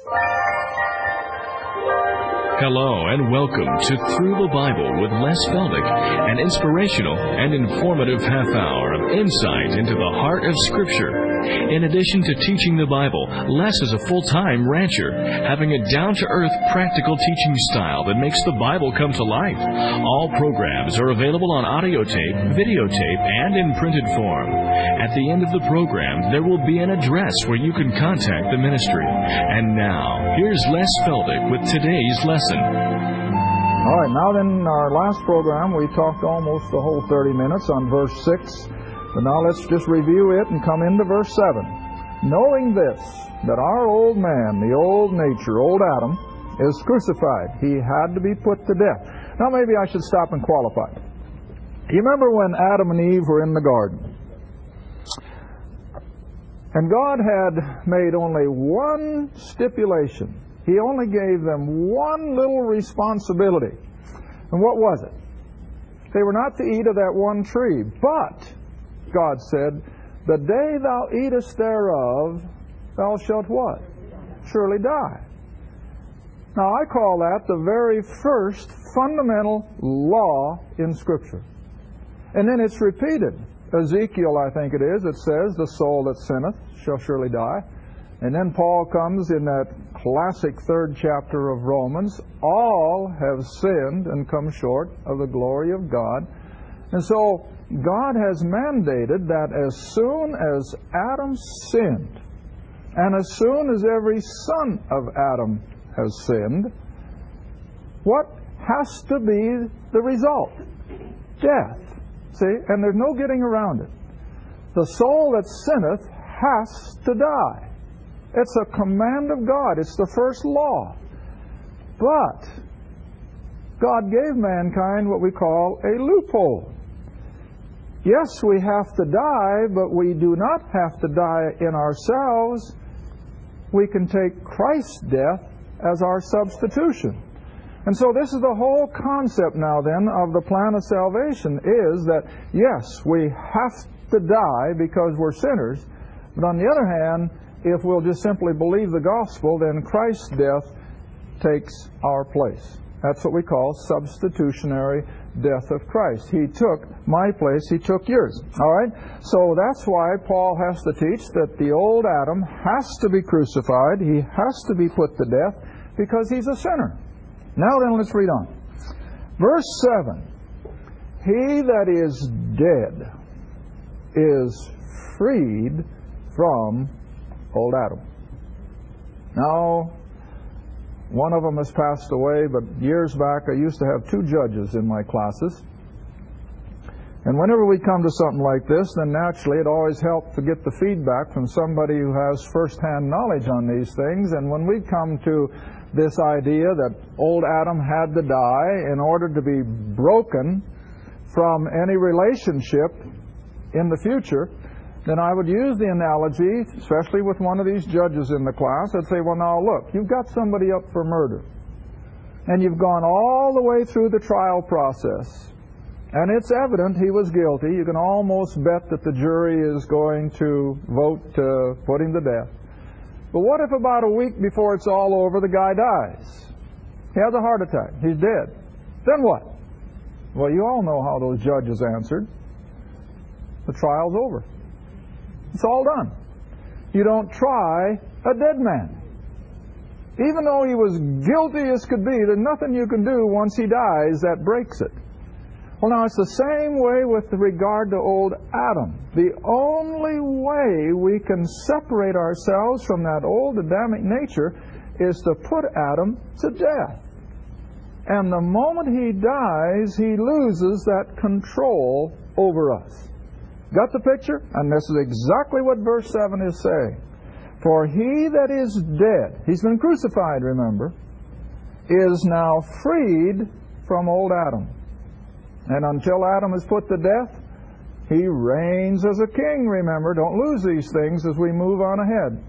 Hello and welcome to Through the Bible with Les Feldick, an inspirational and informative half hour of insight into the heart of Scripture. In addition to teaching the Bible, Les is a full-time rancher, having a down-to-earth, practical teaching style that makes the Bible come to life. All programs are available on audio tape, videotape, and in printed form. At the end of the program, there will be an address where you can contact the ministry. And now, here's Les Feldick with today's lesson. All right, now then, in our last program, we talked almost the whole 30 minutes on verse 6. But now let's just review it and come into verse 7. Knowing this, that our old man, the old nature, old Adam, is crucified. He had to be put to death. Now maybe I should stop and qualify. You remember when Adam and Eve were in the garden? And God had made only one stipulation. He only gave them one little responsibility. And what was it? They were not to eat of that one tree, but God said, the day thou eatest thereof, thou shalt what? Surely die. Now I call that the very first fundamental law in Scripture. And then it's repeated. Ezekiel, I think it is, it says, the soul that sinneth shall surely die. And then Paul comes in that classic 3rd chapter of Romans, all have sinned and come short of the glory of God. And so God has mandated that as soon as Adam sinned, and as soon as every son of Adam has sinned, what has to be the result? Death. See? And there's no getting around it. The soul that sinneth has to die. It's a command of God. It's the first law. But God gave mankind what we call a loophole. Yes, we have to die, but we do not have to die in ourselves. We can take Christ's death as our substitution. And so this is the whole concept now then of the plan of salvation, is that yes, we have to die because we're sinners, but on the other hand, if we'll just simply believe the gospel, then Christ's death takes our place. That's what we call substitutionary death of Christ. He took my place, He took yours. All right? So that's why Paul has to teach that the old Adam has to be crucified. He has to be put to death because he's a sinner. Now then, let's read on. Verse 7. He that is dead is freed from old Adam. Now, one of them has passed away, but years back I used to have 2 judges in my classes. And whenever we come to something like this, then naturally it always helped to get the feedback from somebody who has first-hand knowledge on these things. And when we come to this idea that old Adam had to die in order to be broken from any relationship in the future, then I would use the analogy, especially with one of these judges in the class. I'd say, well, now look, you've got somebody up for murder, and you've gone all the way through the trial process, and it's evident he was guilty. You can almost bet that the jury is going to vote to put him to death. But what if about a week before it's all over, the guy dies? He has a heart attack. He's dead. Then what? Well, you all know how those judges answered. The trial's over. It's all done. You don't try a dead man. Even though he was guilty as could be, there's nothing you can do once he dies that breaks it. Well, now, it's the same way with regard to old Adam. The only way we can separate ourselves from that old Adamic nature is to put Adam to death. And the moment he dies, he loses that control over us. Got the picture? And this is exactly what verse 7 is saying. For he that is dead, he's been crucified, remember, is now freed from old Adam. And until Adam is put to death, he reigns as a king, remember. Don't lose these things as we move on ahead.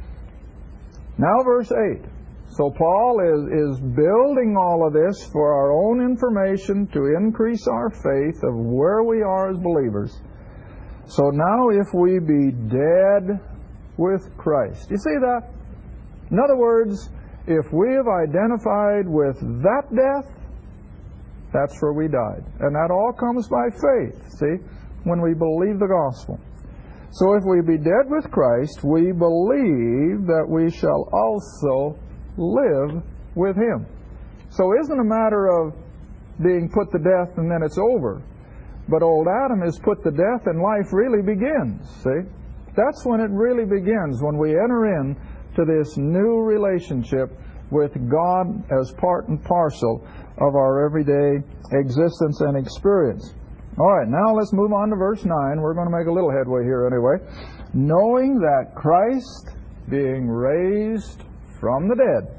Now verse 8. So Paul is building all of this for our own information to increase our faith of where we are as believers. So now if we be dead with Christ. You see that? In other words, if we have identified with that death, that's where we died. And that all comes by faith, see, when we believe the gospel. So if we be dead with Christ, we believe that we shall also live with Him. So it isn't a matter of being put to death and then it's over. But old Adam is put to death and life really begins, see? That's when it really begins, when we enter in to this new relationship with God as part and parcel of our everyday existence and experience. All right, now let's move on to verse 9. We're going to make a little headway here anyway. Knowing that Christ, being raised from the dead,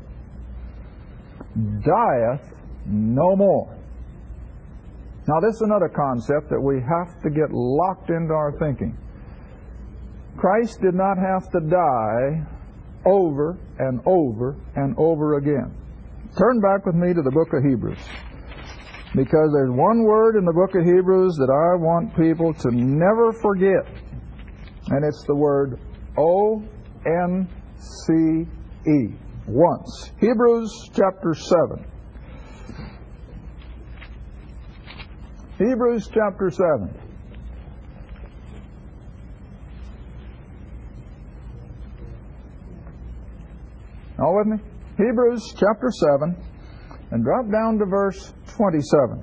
dieth no more. Now this is another concept that we have to get locked into our thinking. Christ did not have to die over and over and over again. Turn back with me to the book of Hebrews, because there's one word in the book of Hebrews that I want people to never forget, and it's the word O-N-C-E, once. Hebrews chapter 7. Hebrews chapter 7. All with me? Hebrews chapter 7, and drop down to verse 27.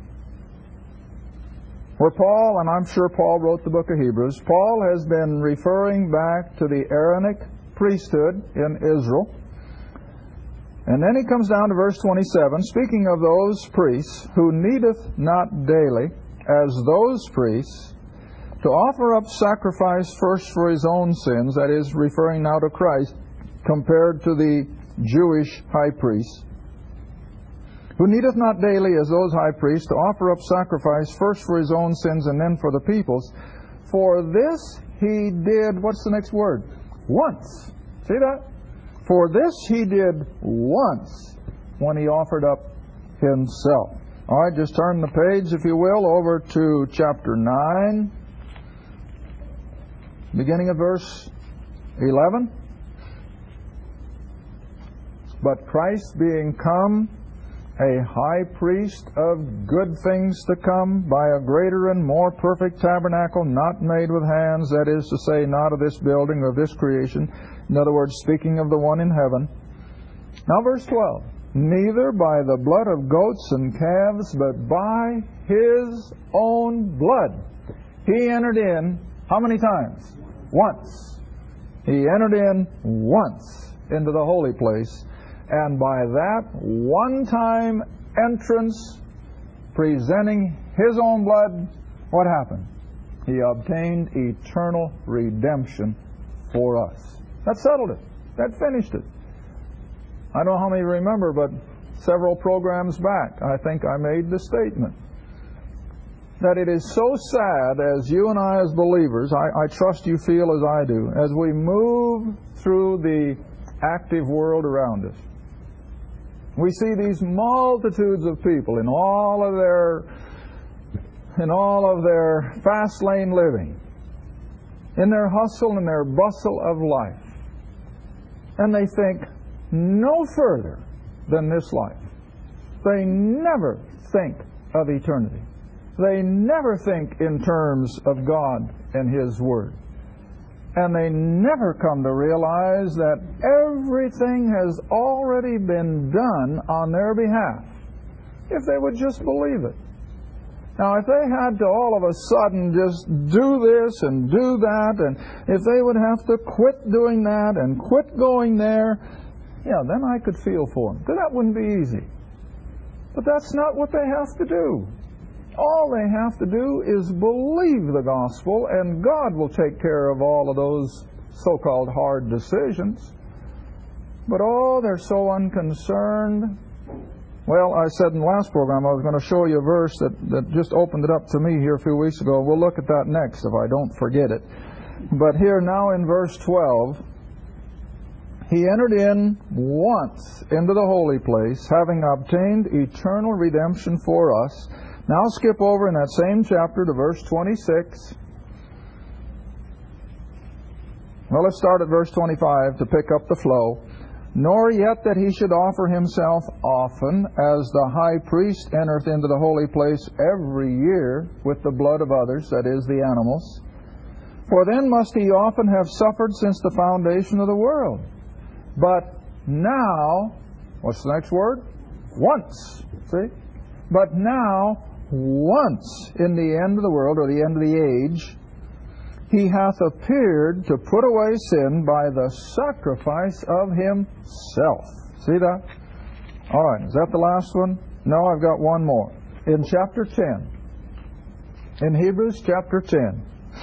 Where Paul, and I'm sure Paul wrote the book of Hebrews, Paul has been referring back to the Aaronic priesthood in Israel. And then he comes down to verse 27, speaking of those priests who needeth not daily, as those priests, to offer up sacrifice first for his own sins, that is, referring now to Christ, compared to the Jewish high priests, who needeth not daily as those high priests to offer up sacrifice first for his own sins and then for the people's. For this he did, what's the next word? Once. See that? For this he did once when he offered up himself. All right, just turn the page, if you will, over to chapter 9, beginning of verse 11. But Christ being come a high priest of good things to come, by a greater and more perfect tabernacle, not made with hands, that is to say, not of this building or of this creation. In other words, speaking of the one in heaven. Now verse 12. Neither by the blood of goats and calves, but by his own blood. He entered in, how many times? Once. He entered in once into the holy place. And by that one-time entrance, presenting his own blood, what happened? He obtained eternal redemption for us. That settled it. That finished it. I don't know how many remember, but several programs back, I think I made the statement that it is so sad, as you and I as believers, I trust you feel as I do, as we move through the active world around us. We see these multitudes of people in all of their fast lane living, in their hustle and their bustle of life. And they think no further than this life. They never think of eternity. They never think in terms of God and His Word. And they never come to realize that everything has already been done on their behalf, if they would just believe it. Now, if they had to all of a sudden just do this and do that, and if they would have to quit doing that and quit going there, yeah, then I could feel for them, because that wouldn't be easy. But that's not what they have to do. All they have to do is believe the gospel, and God will take care of all of those so-called hard decisions. But oh, they're so unconcerned. Well, I said in the last program I was going to show you a verse that just opened it up to me here a few weeks ago. We'll look at that next if I don't forget it. But here now in verse 12, he entered in once into the holy place, having obtained eternal redemption for us. Now skip over in that same chapter to verse 26. Well, let's start at verse 25 to pick up the flow. nor yet that he should offer himself often, as the high priest entereth into the holy place every year with the blood of others, that is, the animals. For then must he often have suffered since the foundation of the world. But now, what's the next word? Once. See? But now, once in the end of the world, or the end of the age, he hath appeared to put away sin by the sacrifice of himself. See that? All right, is that the last one? No, I've got one more. In chapter 10. In Hebrews chapter 10.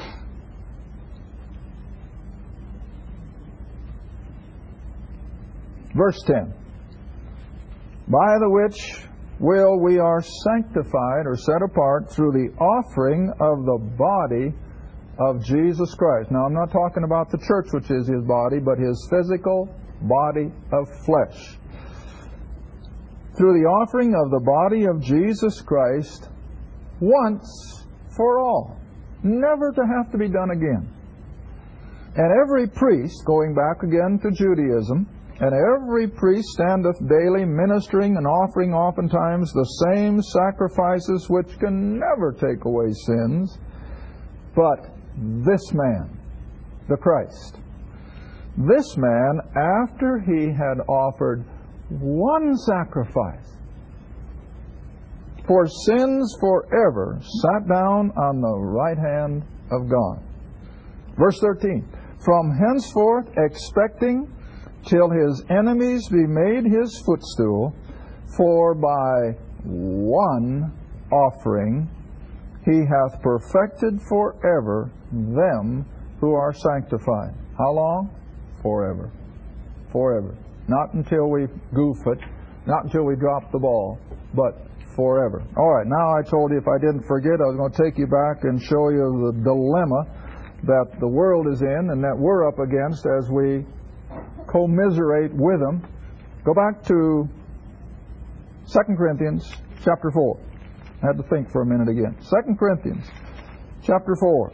Verse 10. By the which will we are sanctified, or set apart, through the offering of the body of Jesus Christ. Now, I'm not talking about the church, which is his body, but his physical body of flesh. Through the offering of the body of Jesus Christ once for all. Never to have to be done again. And every priest, going back again to Judaism, and every priest standeth daily ministering and offering oftentimes the same sacrifices which can never take away sins, but this man, the Christ, this man, after he had offered one sacrifice for sins forever, sat down on the right hand of God. Verse 13, from henceforth expecting till his enemies be made his footstool, for by one offering he hath perfected forever them who are sanctified. How long? Forever. Forever. Not until we goof it, not until we drop the ball, but forever. All right, now I told you if I didn't forget, I was going to take you back and show you the dilemma that the world is in and that we're up against as we commiserate with them. Go back to 2 Corinthians chapter 4. I had to think for a minute again. 2 Corinthians chapter 4.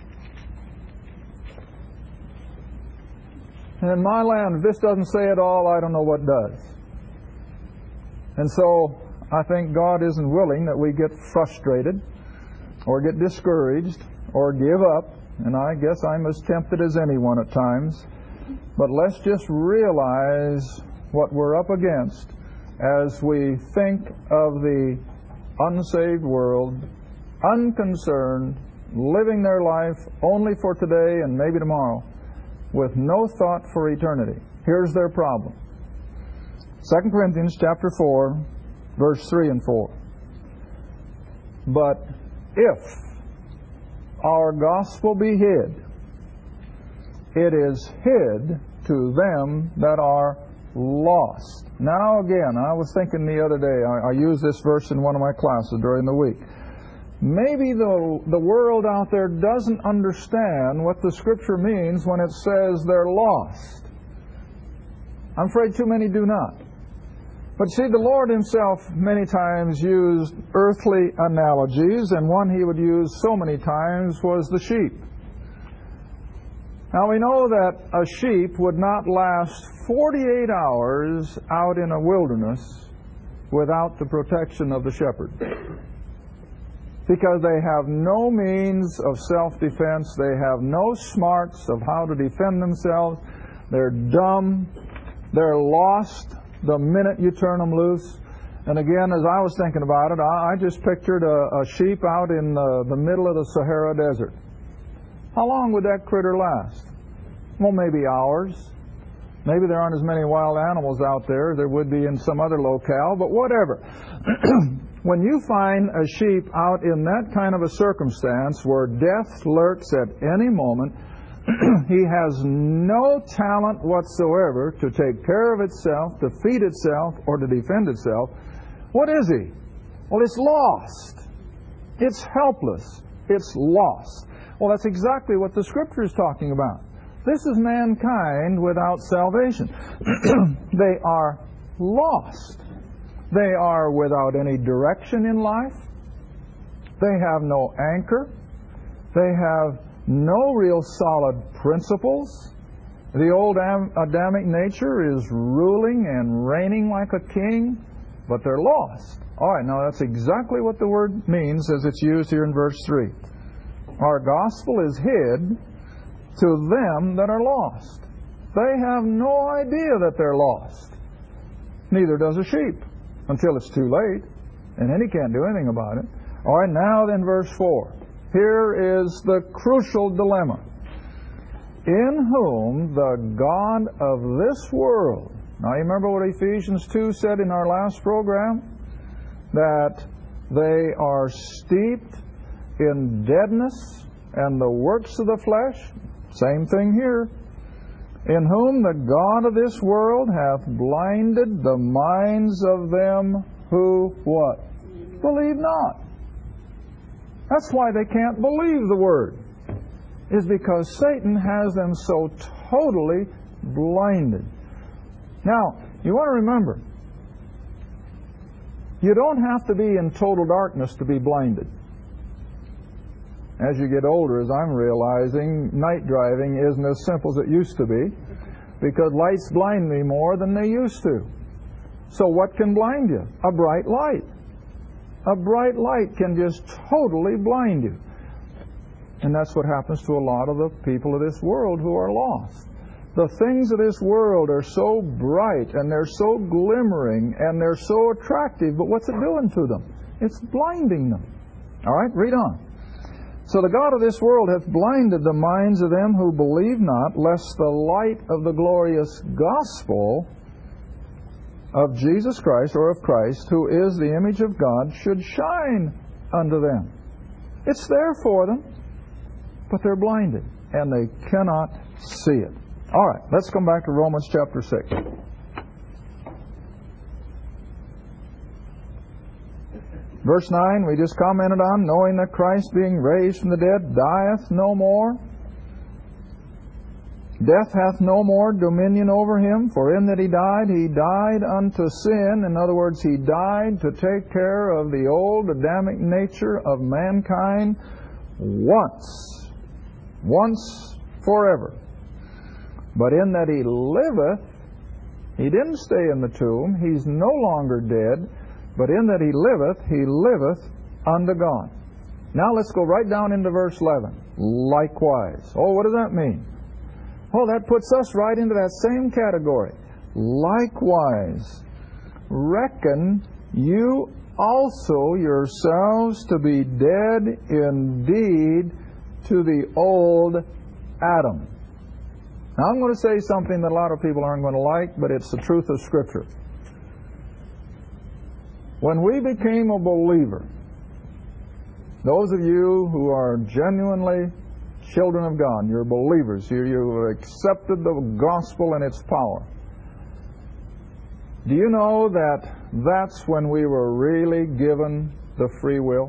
And in my land, if this doesn't say it all, I don't know what does. And so I think God isn't willing that we get frustrated or get discouraged or give up. And I guess I'm as tempted as anyone at times. But let's just realize what we're up against as we think of the unsaved world, unconcerned, living their life only for today and maybe tomorrow, with no thought for eternity. Here's their problem. 2 Corinthians chapter 4, verse 3 and 4. But if our gospel be hid, it is hid to them that are lost. Now again, I was thinking the other day, I used this verse in one of my classes during the week. Maybe the world out there doesn't understand what the Scripture means when it says they're lost. I'm afraid too many do not. But see, the Lord Himself many times used earthly analogies, and one He would use so many times was the sheep. Now we know that a sheep would not last 48 hours out in a wilderness without the protection of the shepherd. Because they have no means of self-defense. They have no smarts of how to defend themselves. They're dumb. They're lost the minute you turn them loose. And again, as I was thinking about it, I just pictured a sheep out in the middle of the Sahara Desert. How long would that critter last? Well, maybe hours. Maybe there aren't as many wild animals out there as there would be in some other locale, but whatever. When you find a sheep out in that kind of a circumstance where death lurks at any moment, he has no talent whatsoever to take care of itself, to feed itself, or to defend itself. What is he? Well, it's lost. It's helpless. It's lost. Well, that's exactly what the Scripture is talking about. This is mankind without salvation. They are lost. They are without any direction in life. They have no anchor. They have no real solid principles. The old Adamic nature is ruling and reigning like a king, but they're lost. All right, now that's exactly what the word means as it's used here in verse 3. Our gospel is hid to them that are lost. They have no idea that they're lost. Neither does a sheep until it's too late, and then he can't do anything about it. All right, now then verse 4. Here is the crucial dilemma. In whom the God of this world... Now you remember what Ephesians 2 said in our last program? That they are steeped in deadness and the works of the flesh. Same thing here. In whom the God of this world hath blinded the minds of them who, what? Believe not. That's why they can't believe the Word, is because Satan has them so totally blinded. Now, you want to remember, you don't have to be in total darkness to be blinded. As you get older, as I'm realizing, night driving isn't as simple as it used to be, because lights blind me more than they used to. So what can blind you? A bright light. A bright light can just totally blind you. And that's what happens to a lot of the people of this world who are lost. The things of this world are so bright, and they're so glimmering, and they're so attractive, but what's it doing to them? It's blinding them. All right, read on. So the God of this world hath blinded the minds of them who believe not, lest the light of the glorious gospel of Jesus Christ, or of Christ, who is the image of God, should shine unto them. It's there for them, but they're blinded, and they cannot see it. All right, let's come back to Romans chapter 6. Verse 9, we just commented on, knowing that Christ being raised from the dead dieth no more. Death hath no more dominion over him, for in that he died unto sin. In other words, he died to take care of the old Adamic nature of mankind once forever. But in that he liveth, he didn't stay in the tomb, he's no longer dead, but in that he liveth unto God. Now let's go right down into verse 11. Likewise. Oh, what does that mean? Oh, that puts us right into that same category. Likewise, reckon you also yourselves to be dead indeed to the old Adam. Now I'm going to say something that a lot of people aren't going to like, but it's the truth of Scripture. When we became a believer, those of you who are genuinely children of God, you're believers, you accepted the gospel and its power. Do you know that that's when we were really given the free will?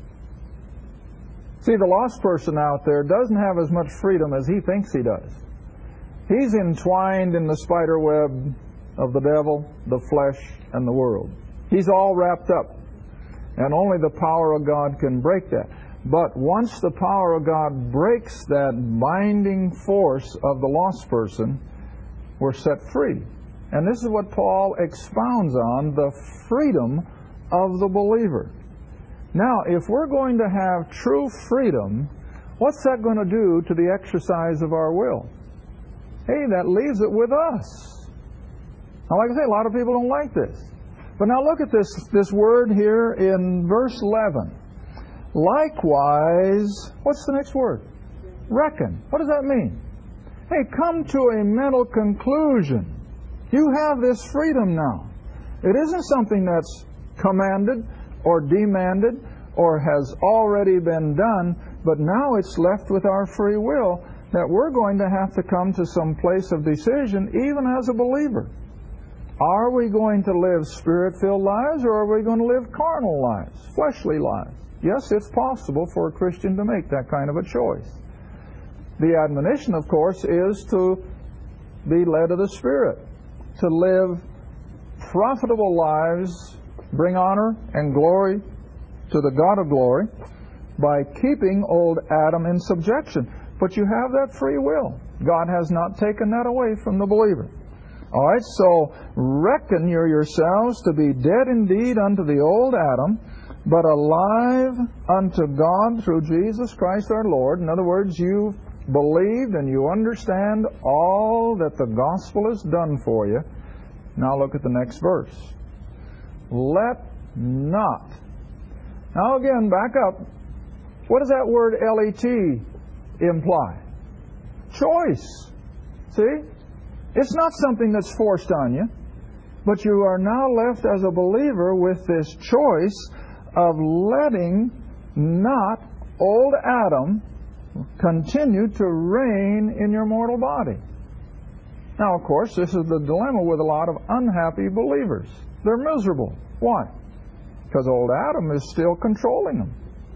See, the lost person out there doesn't have as much freedom as he thinks he does. He's entwined in the spider web of the devil, the flesh, and the world. He's all wrapped up. And only the power of God can break that. But once the power of God breaks that binding force of the lost person, we're set free. And this is what Paul expounds on, the freedom of the believer. Now, if we're going to have true freedom, what's that going to do to the exercise of our will? Hey, that leaves it with us. Now, like I say, a lot of people don't like this. But now look at this word here in verse 11. Likewise, what's the next word? Reckon. What does that mean? Hey, come to a mental conclusion. You have this freedom now. It isn't something that's commanded or demanded or has already been done, but now it's left with our free will that we're going to have to come to some place of decision even as a believer. Are we going to live Spirit-filled lives, or are we going to live carnal lives, fleshly lives? Yes, it's possible for a Christian to make that kind of a choice. The admonition, of course, is to be led of the Spirit, to live profitable lives, bring honor and glory to the God of glory by keeping old Adam in subjection. But you have that free will. God has not taken that away from the believer. All right, so reckon you yourselves to be dead indeed unto the old Adam, but alive unto God through Jesus Christ our Lord. In other words, you've believed and you understand all that the gospel has done for you. Now look at the next verse. Let not. Now again, back up. What does that word L-E-T imply? Choice. See? It's not something that's forced on you, but you are now left as a believer with this choice of letting not old Adam continue to reign in your mortal body. Now, of course, this is the dilemma with a lot of unhappy believers. They're miserable. Why? Because old Adam is still controlling them.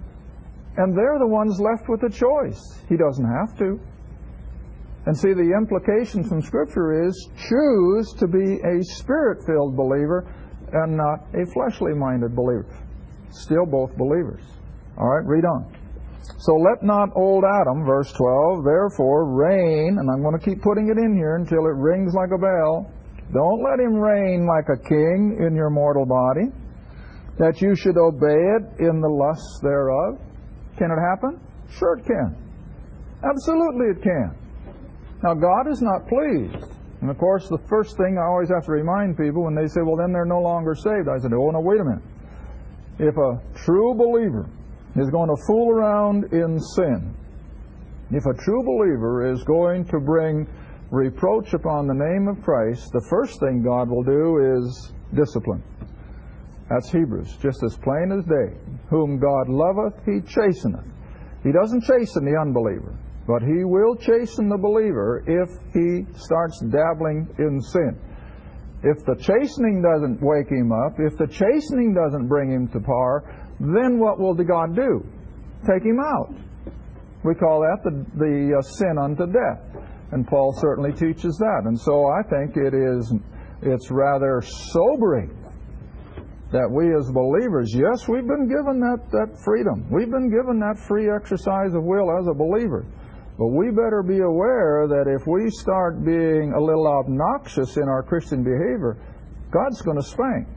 And they're the ones left with the choice. He doesn't have to. And see, the implication from Scripture is choose to be a Spirit-filled believer and not a fleshly-minded believer. Still both believers. All right, read on. So let not old Adam, verse 12, therefore reign, and I'm going to keep putting it in here until it rings like a bell. Don't let him reign like a king in your mortal body, that you should obey it in the lusts thereof. Can it happen? Sure it can. Absolutely it can. Now, God is not pleased. And, of course, the first thing I always have to remind people when they say, well, then they're no longer saved. I said, oh, no, wait a minute. If a true believer is going to fool around in sin, if a true believer is going to bring reproach upon the name of Christ, the first thing God will do is discipline. That's Hebrews, just as plain as day. Whom God loveth, He chasteneth. He doesn't chasten the unbeliever, but He will chasten the believer if he starts dabbling in sin. If the chastening doesn't wake him up, if the chastening doesn't bring him to par, then what will God do? Take him out. We call that the sin unto death. And Paul certainly teaches that. And so I think it's rather sobering that we as believers, yes, we've been given that freedom. We've been given that free exercise of will as a believer. But we better be aware that if we start being a little obnoxious in our Christian behavior, God's going to spank.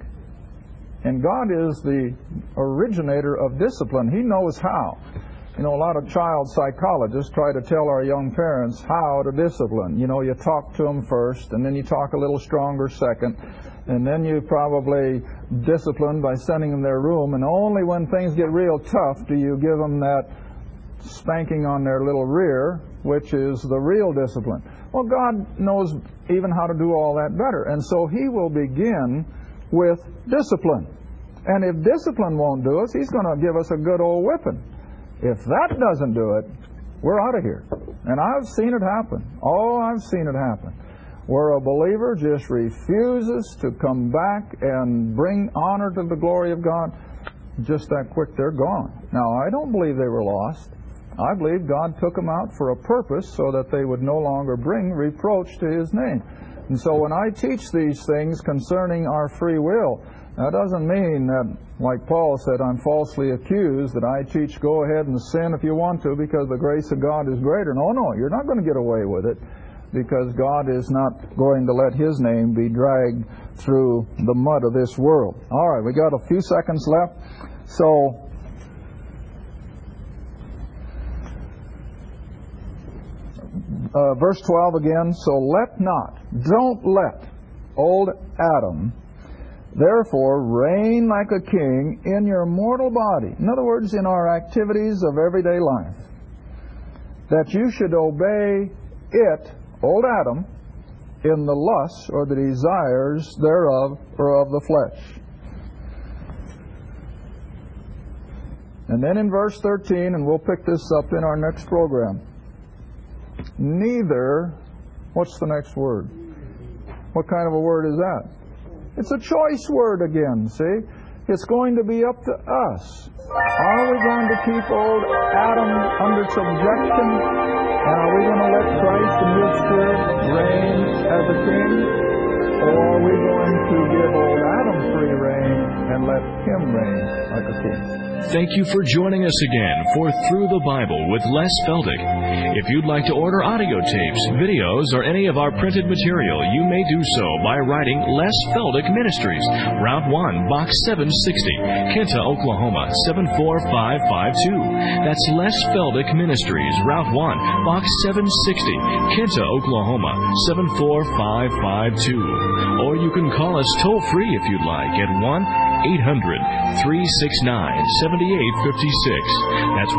And God is the originator of discipline. He knows how. You know, a lot of child psychologists try to tell our young parents how to discipline. You know, you talk to them first, and then you talk a little stronger second, and then you probably discipline by sending them to their room, and only when things get real tough do you give them that spanking on their little rear, which is the real discipline. Well, God knows even how to do all that better, and so He will begin with discipline. And if discipline won't do us, He's going to give us a good old whipping. If that doesn't do it, we're out of here. And I've seen it happen. Oh, I've seen it happen. Where a believer just refuses to come back and bring honor to the glory of God, just that quick they're gone. Now, I don't believe they were lost. I believe God took them out for a purpose so that they would no longer bring reproach to His name. And so when I teach these things concerning our free will, that doesn't mean that, like Paul said, I'm falsely accused, that I teach go ahead and sin if you want to because the grace of God is greater. No, you're not going to get away with it because God is not going to let His name be dragged through the mud of this world. All right, we got a few seconds left. So, verse 12 again, so don't let old Adam therefore reign like a king in your mortal body. In other words, in our activities of everyday life, that you should obey it, old Adam, in the lusts or the desires thereof or of the flesh. And then in verse 13, and we'll pick this up in our next program, neither, what's the next word? What kind of a word is that? It's a choice word again, see? It's going to be up to us. Are we going to keep old Adam under subjection? And are we going to let Christ and His Spirit reign as a king? Or are we going to give old Adam free reign and let Him reign like a king. Thank you for joining us again for Through the Bible with Les Feldick. If you'd like to order audio tapes, videos, or any of our printed material, you may do so by writing Les Feldick Ministries, Route 1, Box 760, Kinta, Oklahoma, 74552. That's Les Feldick Ministries, Route 1, Box 760, Kinta, Oklahoma, 74552. Or you can call us toll-free if you'd like at 1-800-369-7856. That's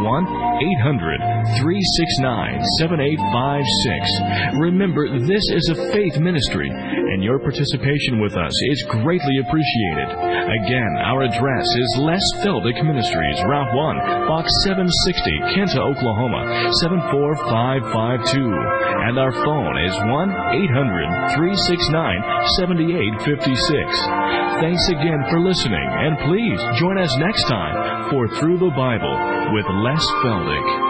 1-800-369-7856. Remember, this is a faith ministry, and your participation with us is greatly appreciated. Again, our address is Les Feldick Ministries, Route 1, Box 760, Kinta, Oklahoma, 74552. And our phone is 1-800-369-7856. Thanks again for listening, and please join us next time for Through the Bible with Les Feldick.